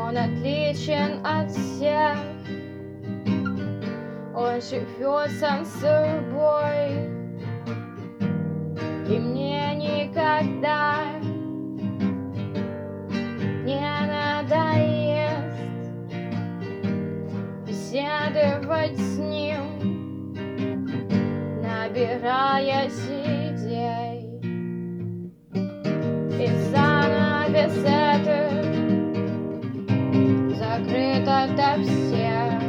Он отличен от всех, он живет сам собой, и мне никогда не надоест беседовать с ним, набираясь идей. И занавес этот закрыт ото всех,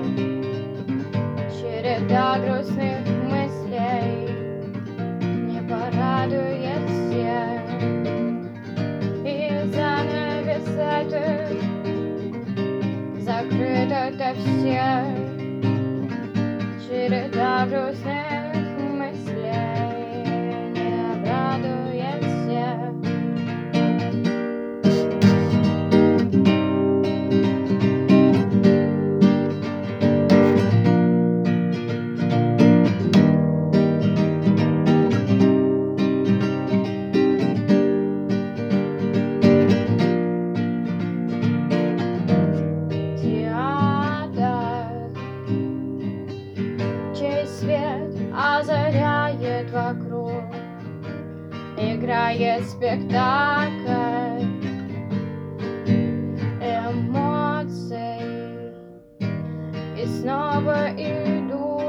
череда грустных мыслей не порадует всех. И занавес этот закрыт ото всех, череда грустных мыслей не обрадует всех. Свет озаряет вокруг, играет спектакль эмоций, и снова иду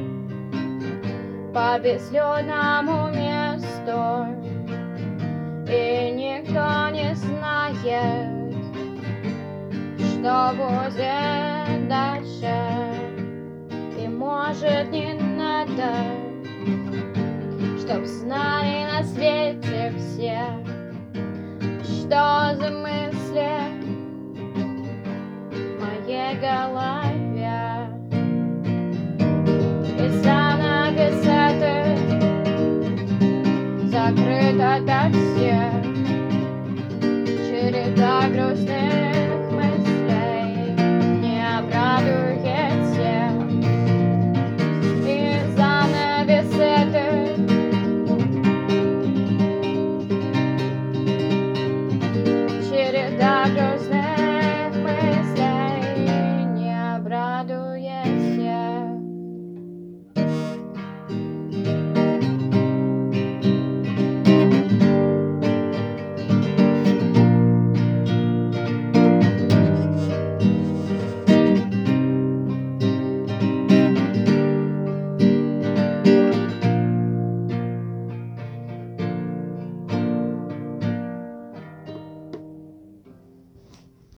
по безлюдному месту, и никто не знает, что будет дальше. И может не надо, чтоб знали на свете все, что за мысли в моей голове. И занавес этот закрыт ото всех,